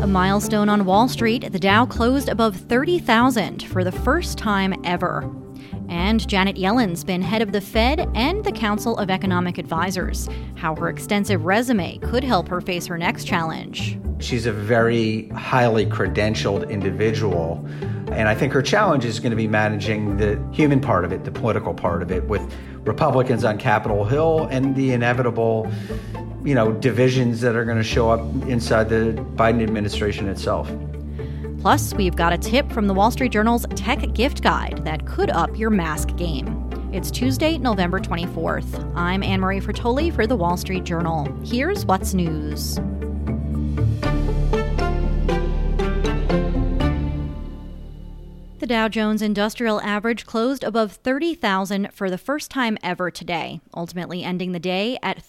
milestone on Wall Street, the Dow closed above 30,000 for the first time ever. And Janet Yellen's been head of the Fed and the Council of Economic Advisors. How her extensive resume could help her face her next challenge. She's a very highly credentialed individual, and I think her challenge is going to be managing the human part of it, the political part of it, with Republicans on Capitol Hill and the inevitable, divisions that are going to show up inside the Biden administration itself. Plus, we've got a tip from the Wall Street Journal's Tech Gift Guide that could up your mask game. It's Tuesday, November 24th. I'm Anne-Marie Fertoli for the Wall Street Journal. Here's what's news. The Dow Jones Industrial Average closed above 30,000 for the first time ever today, ultimately ending the day at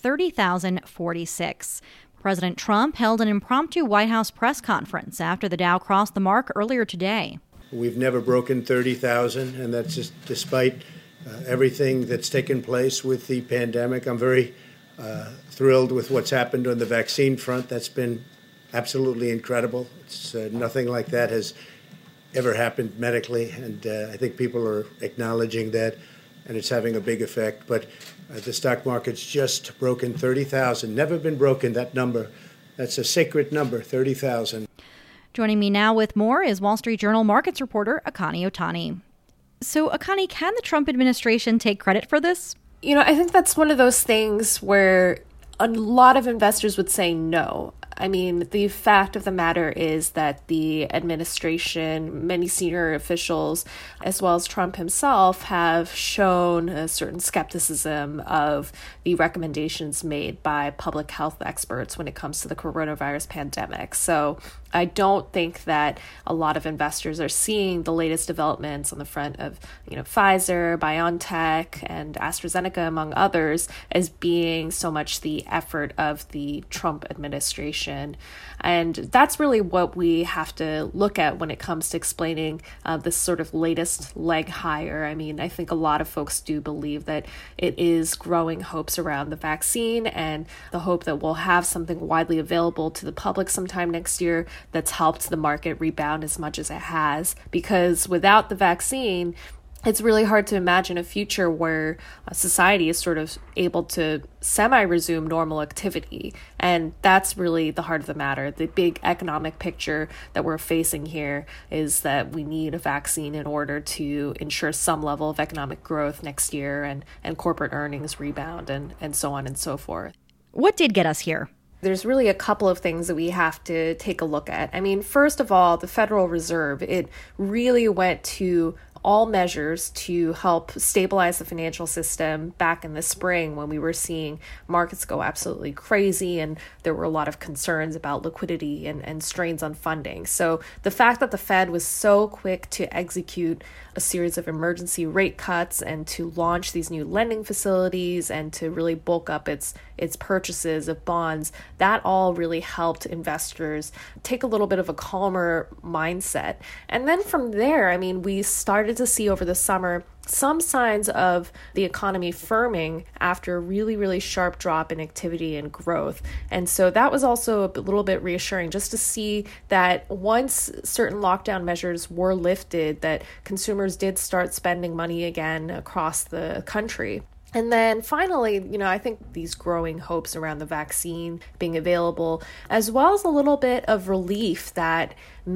30,046. President Trump held an impromptu White House press conference after the Dow crossed the mark earlier today. We've never broken 30,000, and that's just despite everything that's taken place with the pandemic. I'm very thrilled with what's happened on the vaccine front. That's been absolutely incredible. It's nothing like that has ever happened medically, and I think people are acknowledging that, and it's having a big effect. But the stock market's just broken 30,000. Never been broken, that number. That's a sacred number, 30,000. Joining me now with more is Wall Street Journal markets reporter Akani Otani. So, Akani, can the Trump administration take credit for this? I think that's one of those things where a lot of investors would say no. I mean, the fact of the matter is that the administration, many senior officials, as well as Trump himself, have shown a certain skepticism of the recommendations made by public health experts when it comes to the coronavirus pandemic. So I don't think that a lot of investors are seeing the latest developments on the front of, Pfizer, BioNTech, and AstraZeneca, among others, as being so much the effort of the Trump administration. And that's really what we have to look at when it comes to explaining this sort of latest leg higher. I mean, I think a lot of folks do believe that it is growing hopes around the vaccine and the hope that we'll have something widely available to the public sometime next year that's helped the market rebound as much as it has. Because without the vaccine, it's really hard to imagine a future where society is sort of able to semi-resume normal activity. And that's really the heart of the matter. The big economic picture that we're facing here is that we need a vaccine in order to ensure some level of economic growth next year and corporate earnings rebound and so on and so forth. What did get us here? There's really a couple of things that we have to take a look at. I mean, first of all, the Federal Reserve, it really went to all measures to help stabilize the financial system back in the spring when we were seeing markets go absolutely crazy and there were a lot of concerns about liquidity and strains on funding. So the fact that the Fed was so quick to execute a series of emergency rate cuts and to launch these new lending facilities and to really bulk up its purchases of bonds, that all really helped investors take a little bit of a calmer mindset. And then from there, I mean, we started to see over the summer some signs of the economy firming after a really, really sharp drop in activity and growth. And so that was also a little bit reassuring just to see that once certain lockdown measures were lifted, that consumers did start spending money again across the country. And then finally, I think these growing hopes around the vaccine being available, as well as a little bit of relief that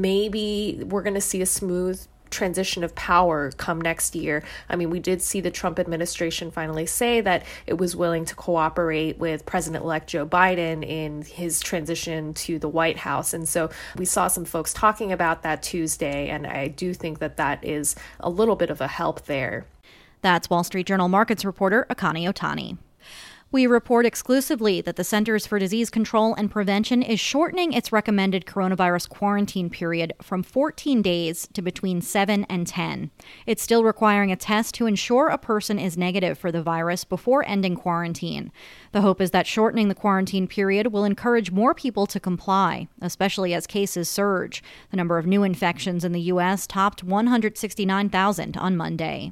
maybe we're going to see a smooth transition of power come next year. I mean, we did see the Trump administration finally say that it was willing to cooperate with President-elect Joe Biden in his transition to the White House. And so we saw some folks talking about that Tuesday, and I do think that that is a little bit of a help there. That's Wall Street Journal markets reporter Akani Otani. We report exclusively that the Centers for Disease Control and Prevention is shortening its recommended coronavirus quarantine period from 14 days to between 7 and 10. It's still requiring a test to ensure a person is negative for the virus before ending quarantine. The hope is that shortening the quarantine period will encourage more people to comply, especially as cases surge. The number of new infections in the U.S. topped 169,000 on Monday.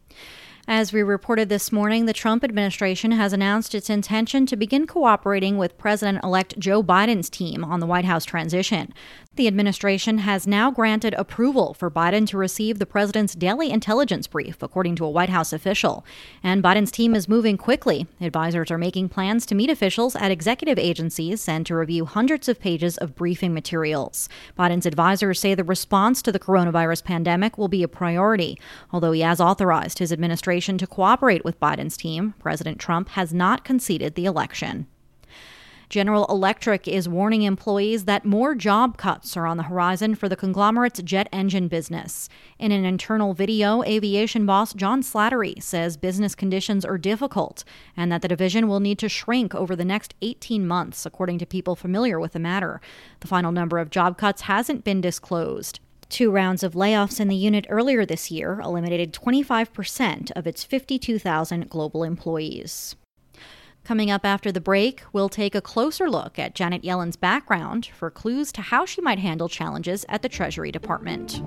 As we reported this morning, the Trump administration has announced its intention to begin cooperating with President-elect Joe Biden's team on the White House transition. the administration has now granted approval for Biden to receive the president's daily intelligence brief, according to a White House official. And Biden's team is moving quickly. Advisors are making plans to meet officials at executive agencies and to review hundreds of pages of briefing materials. Biden's advisors say the response to the coronavirus pandemic will be a priority. Although he has authorized his administration to cooperate with Biden's team, President Trump has not conceded the election. General Electric is warning employees that more job cuts are on the horizon for the conglomerate's jet engine business. In an internal video, aviation boss John Slattery says business conditions are difficult and that the division will need to shrink over the next 18 months, according to people familiar with the matter. The final number of job cuts hasn't been disclosed. 2 rounds of layoffs in the unit earlier this year eliminated 25% of its 52,000 global employees. Coming up after the break, we'll take a closer look at Janet Yellen's background for clues to how she might handle challenges at the Treasury Department.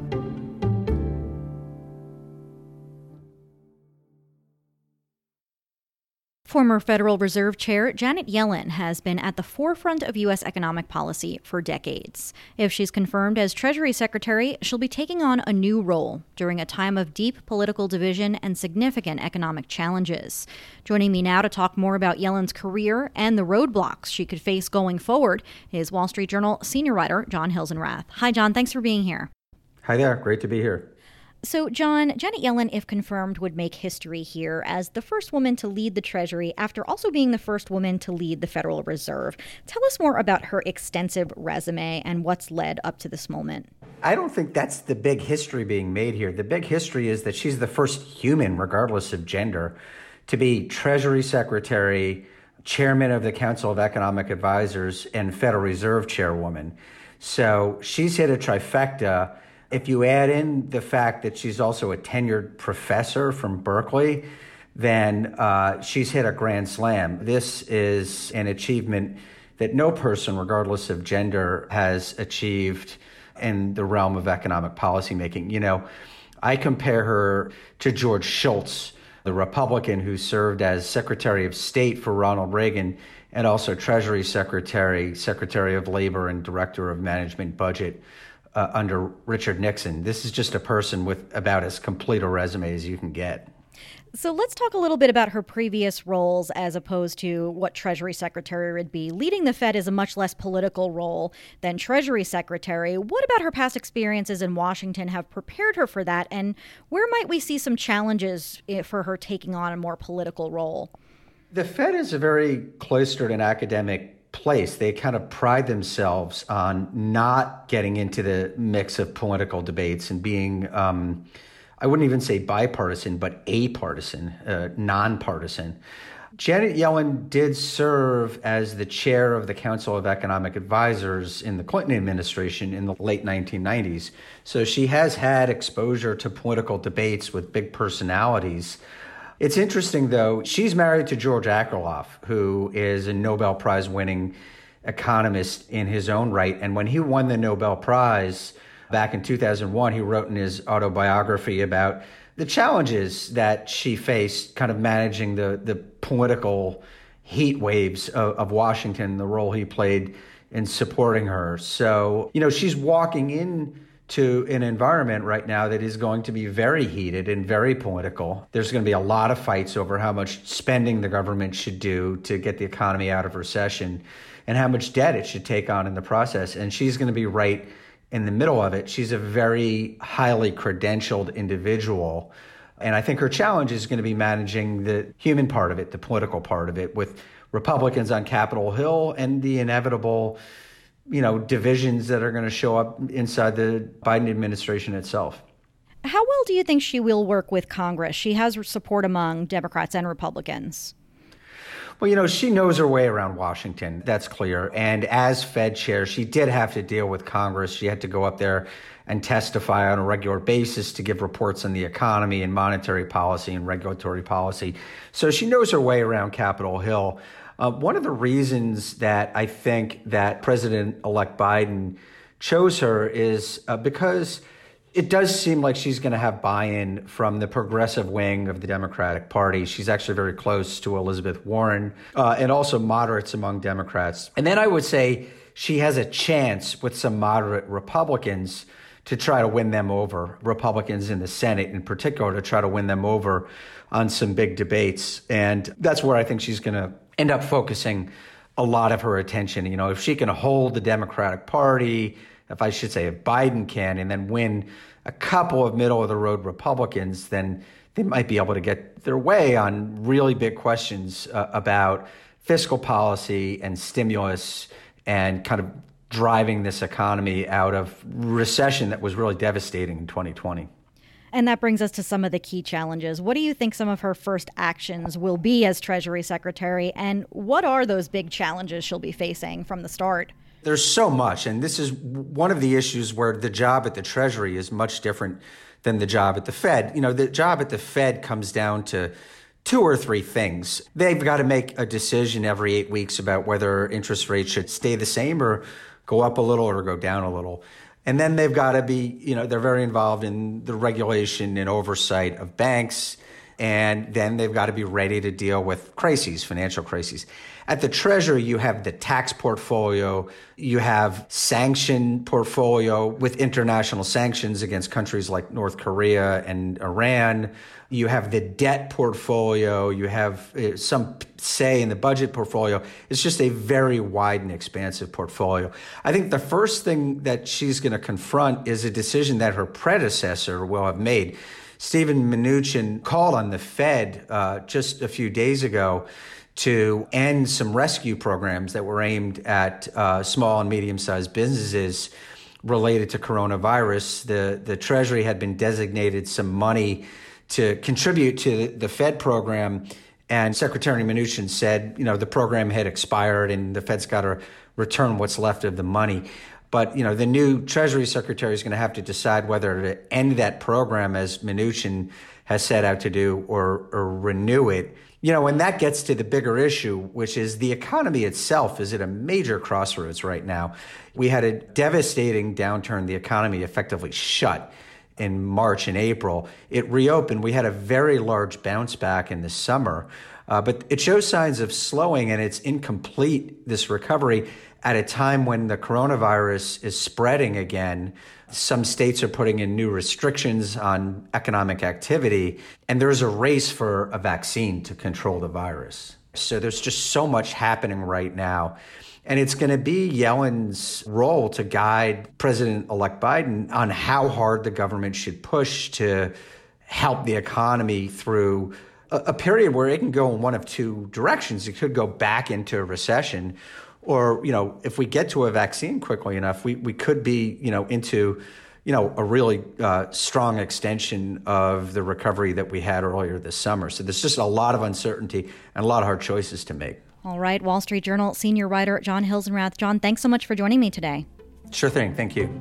Former Federal Reserve Chair Janet Yellen has been at the forefront of U.S. economic policy for decades. If she's confirmed as Treasury Secretary, she'll be taking on a new role during a time of deep political division and significant economic challenges. Joining me now to talk more about Yellen's career and the roadblocks she could face going forward is Wall Street Journal senior writer John Hilsenrath. Hi, John. Thanks for being here. Hi there. Great to be here. So, John, Janet Yellen, if confirmed, would make history here as the first woman to lead the Treasury after also being the first woman to lead the Federal Reserve. Tell us more about her extensive resume and what's led up to this moment. I don't think that's the big history being made here. The big history is that she's the first human, regardless of gender, to be Treasury Secretary, Chairman of the Council of Economic Advisors, and Federal Reserve Chairwoman. So she's hit a trifecta. If you add in the fact that she's also a tenured professor from Berkeley, then she's hit a grand slam. This is an achievement that no person, regardless of gender, has achieved in the realm of economic policymaking. You know, I compare her to George Shultz, the Republican who served as Secretary of State for Ronald Reagan and also Treasury Secretary, Secretary of Labor, and Director of Management Budget under Richard Nixon. This is just a person with about as complete a resume as you can get. So let's talk a little bit about her previous roles as opposed to what Treasury Secretary would be. Leading the Fed is a much less political role than Treasury Secretary. What about her past experiences in Washington have prepared her for that? And where might we see some challenges for her taking on a more political role? The Fed is a very cloistered and academic place. They kind of pride themselves on not getting into the mix of political debates and being, I wouldn't even say bipartisan, but apartisan, nonpartisan. Janet Yellen did serve as the chair of the Council of Economic Advisors in the Clinton administration in the late 1990s. So she has had exposure to political debates with big personalities. It's interesting, though, she's married to George Akerlof, who is a Nobel Prize winning economist in his own right. And when he won the Nobel Prize back in 2001, he wrote in his autobiography about the challenges that she faced kind of managing the political heat waves of Washington, the role he played in supporting her. So, you know, she's walking in to an environment right now that is going to be very heated and very political. There's going to be a lot of fights over how much spending the government should do to get the economy out of recession and how much debt it should take on in the process. And she's going to be right in the middle of it. She's a very highly credentialed individual. And I think her challenge is going to be managing the human part of it, the political part of it, with Republicans on Capitol Hill and the inevitable divisions that are going to show up inside the Biden administration itself. How well do you think she will work with Congress? She has support among Democrats and Republicans. Well, she knows her way around Washington. That's clear. And as Fed chair, she did have to deal with Congress. She had to go up there and testify on a regular basis to give reports on the economy and monetary policy and regulatory policy. So she knows her way around Capitol Hill. One of the reasons that I think that President-elect Biden chose her is because It does seem like she's going to have buy-in from the progressive wing of the Democratic Party. She's actually very close to Elizabeth Warren and also moderates among Democrats. And then I would say she has a chance with some moderate Republicans to try to win them over, Republicans in the Senate in particular, to try to win them over on some big debates. And that's where I think she's going to end up focusing a lot of her attention. You know, if she can hold the Democratic Party, if Biden can, and then win a couple of middle-of-the-road Republicans, then they might be able to get their way on really big questions about fiscal policy and stimulus and kind of driving this economy out of recession that was really devastating in 2020. And that brings us to some of the key challenges. What do you think some of her first actions will be as Treasury Secretary, and what are those big challenges she'll be facing from the start? There's so much, and this is one of the issues where the job at the Treasury is much different than the job at the Fed. You know, the job at the Fed comes down to 2 or 3 things. They've got to make a decision every 8 weeks about whether interest rates should stay the same or go up a little or go down a little. And then they've got to be, you know, they're very involved in the regulation and oversight of banks. And then they've got to be ready to deal with crises, financial crises. At the Treasury, you have the tax portfolio, you have sanction portfolio with international sanctions against countries like North Korea and Iran. You have the debt portfolio, you have some say in the budget portfolio. It's just a very wide and expansive portfolio. I think the first thing that she's going to confront is a decision that her predecessor will have made. Steven Mnuchin called on the Fed just a few days ago to end some rescue programs that were aimed at small and medium-sized businesses related to coronavirus. The Treasury had been designated some money to contribute to the Fed program, and Secretary Mnuchin said, you know, the program had expired and the Fed's got to return what's left of the money. But, you know, the new Treasury Secretary is going to have to decide whether to end that program, as Mnuchin has set out to do, or renew it. You know, and that gets to the bigger issue, which is the economy itself is at a major crossroads right now. We had a devastating downturn. The economy effectively shut in March and April. It reopened. We had a very large bounce back in the summer, but it shows signs of slowing, and it's incomplete, this recovery, at a time when the coronavirus is spreading again. Some states are putting in new restrictions on economic activity, and there's a race for a vaccine to control the virus. So there's just so much happening right now. And it's going to be Yellen's role to guide President-elect Biden on how hard the government should push to help the economy through a period where it can go in one of 2 directions. It could go back into a recession, or, you know, if we get to a vaccine quickly enough, we could be, you know, into, you know, a really strong extension of the recovery that we had earlier this summer. So there's just a lot of uncertainty and a lot of hard choices to make. All right, Wall Street Journal senior writer John Hilsenrath. John, thanks so much for joining me today. Sure thing. Thank you.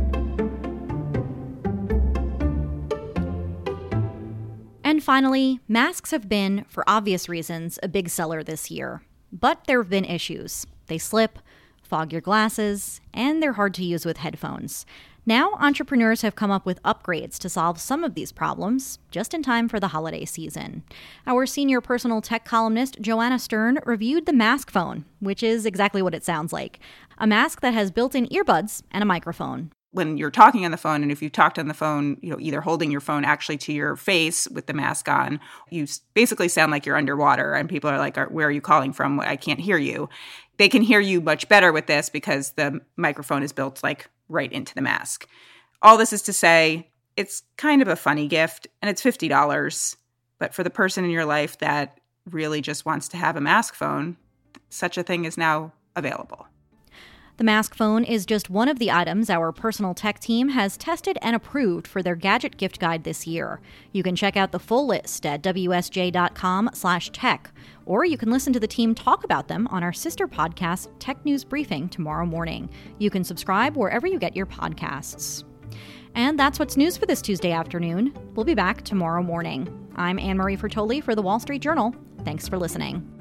And finally, masks have been, for obvious reasons, a big seller this year. But there have been issues. They slip, fog your glasses, and they're hard to use with headphones. Now, entrepreneurs have come up with upgrades to solve some of these problems, just in time for the holiday season. Our senior personal tech columnist, Joanna Stern, reviewed the Mask Phone, which is exactly what it sounds like. A mask that has built-in earbuds and a microphone. When you're talking on the phone, and if you talked on the phone, you know, either holding your phone actually to your face with the mask on, you basically sound like you're underwater, and people are like, where are you calling from? I can't hear you. They can hear you much better with this because the microphone is built like right into the mask. All this is to say, it's kind of a funny gift, and it's $50. But for the person in your life that really just wants to have a Mask Phone, such a thing is now available. The Mask Phone is just one of the items our personal tech team has tested and approved for their gadget gift guide this year. You can check out the full list at wsj.com/tech, or you can listen to the team talk about them on our sister podcast, Tech News Briefing, tomorrow morning. You can subscribe wherever you get your podcasts. And that's what's news for this Tuesday afternoon. We'll be back tomorrow morning. I'm Anne-Marie Fertoli for The Wall Street Journal. Thanks for listening.